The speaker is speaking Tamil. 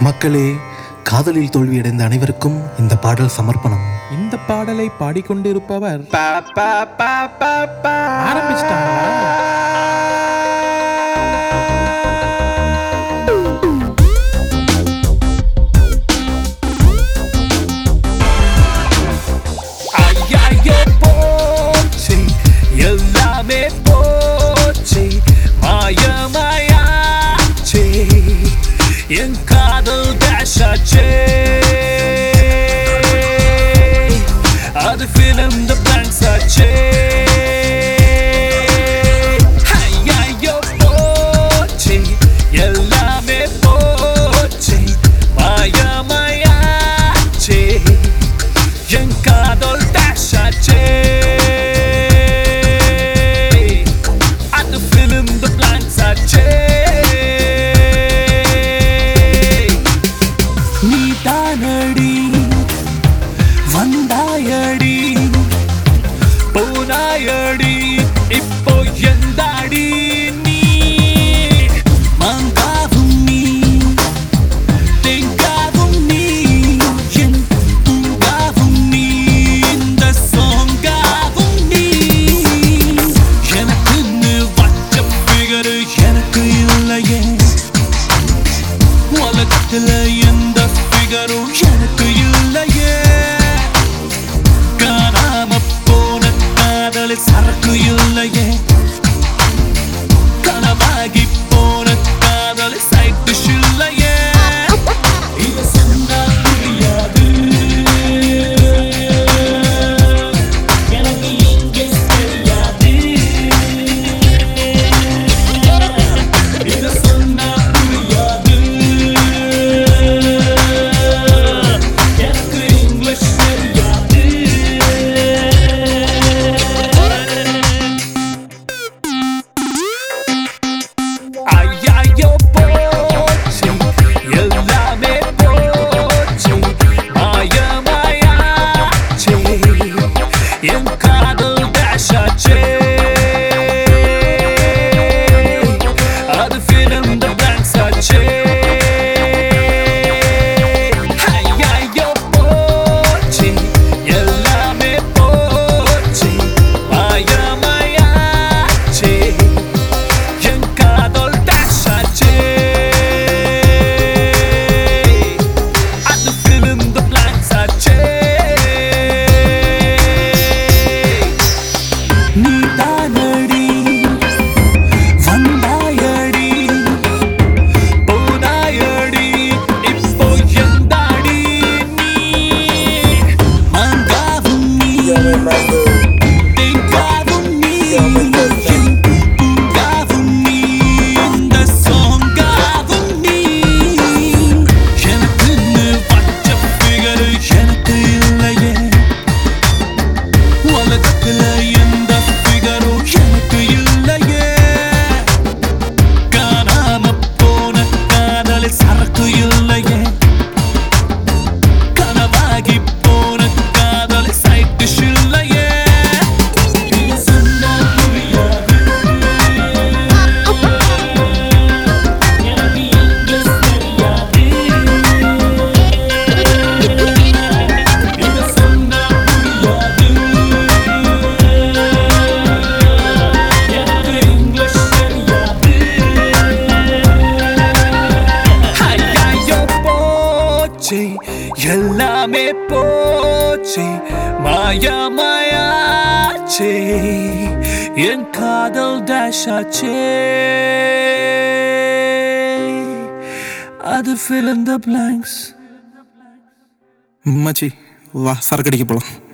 மக்களே, காதலில் தோல்வியடைந்த அனைவருக்கும் இந்த பாடல் சமர்ப்பணம். இந்த பாடலை பாடிக்கொண்டிருப்பவர் ஆரம்பிச்சிட்டாங்களா? எல்லாமே போச்சு, மாயமாயாச்சே, என் காதல் டேஷாச்சே, அது ஃபிலிம் த பிளாங்க்ஸ் ஆச்சே. ஐயோ போச்சு, எல்லாமே போச்சு, மாயமாயாச்சே, என் காதல் டேஷாச்சே. நீ தானடி வந்தாயடி போனாயடி, இப்போ எந்தாடி நீ? மாங்காவும் நீ, தேங்காவும் நீ, என் பூங்காவும் நீ, இந்த சோங்காவும் நீ. எனக்குன்னு வச்ச பிகரு எனக்கு இல்லையே, உலகத்துல எந்த பிகரும் எனக்கு இல்லையே. காணாம போன காதல் சரக்கு இல்லையே, கனவாகி போன காதல் சைட் டிஷ் இல்லையே. இது சொன்னா புரியாது, எனக்கு இங்கே தெரியாது. இது சொன்னா புரியாது, எனக்கு இங்கிலீஷ் தெரியாது. ஐயோ போச்சு, எல்லாமே போச்சு, மாயமாயாச்சே, என் காதல் டேஷாச்சே, அது ஃபிலிம் த பிளாங்க்ஸ் ஆச்சே. ஐயோ போச்சு, எல்லாமே போச்சு, மாயமாயாச்சே, என் காதல் டேஷாச்சே, அது ஃபிலிம் த பிளாங்க்ஸ் ஆச்சே. நீ தானடி வந்தாயடி போனாயடி, இப்போ எந்தாடி நீ? மாங்காவும் நீ, தேங்காவும் நீ, என் பூங்காவும் நீ, இந்த சோங்காவும் நீ. எனக்குன்னு வச்ச பிகரு எனக்கு இல்லையே, உலகத்துல எந்த பிகரும் எனக்கு இல்லையே. காணாம போன காதல் சரக்கு இல்லையே, கனவாகி போன காதல் சைட் டிஷ் இல்லையே. இது சொன்னா புரியாது, எனக்கு இங்கிலீஷ் தெரியாது. இது சொன்னா புரியாது, எனக்கு இங்கிலீஷ் தெரியாது. ஐயோ போச்சு, எல்லாமே போச்சு, மாயமாயாச்சே, என் காதல் டேஷாச்சே, அது fill in the blanks. மச்சி, வா சரக்கடிக்க போலாம்.